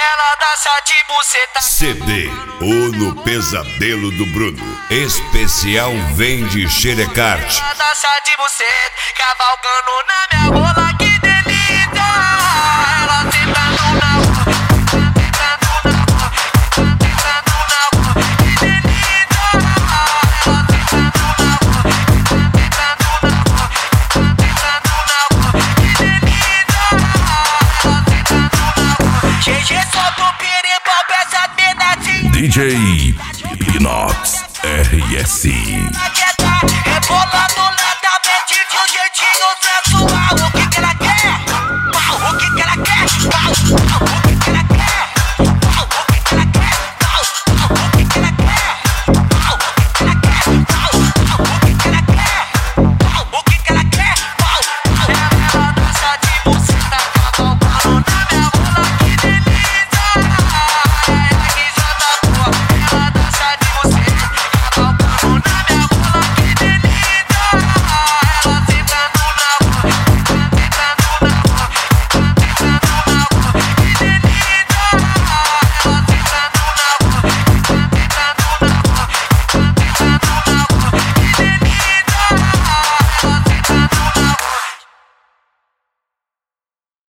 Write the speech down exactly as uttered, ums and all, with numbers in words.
ela dança de buceta. C D Uno Pesadelo do Bruno. Especial vem de Xerecarte. Ela dança de buceta, cavalgando na minha rola, que delícia. Ela sentando na rola, sentando na rola, sentando na rola, que delícia. Ela sentando na rola, sentando na rola, sentando na rola, que delícia. Ela sentando na rola. G G solta o piripau, peça pedacinho. D J Pinox R S. Rebolando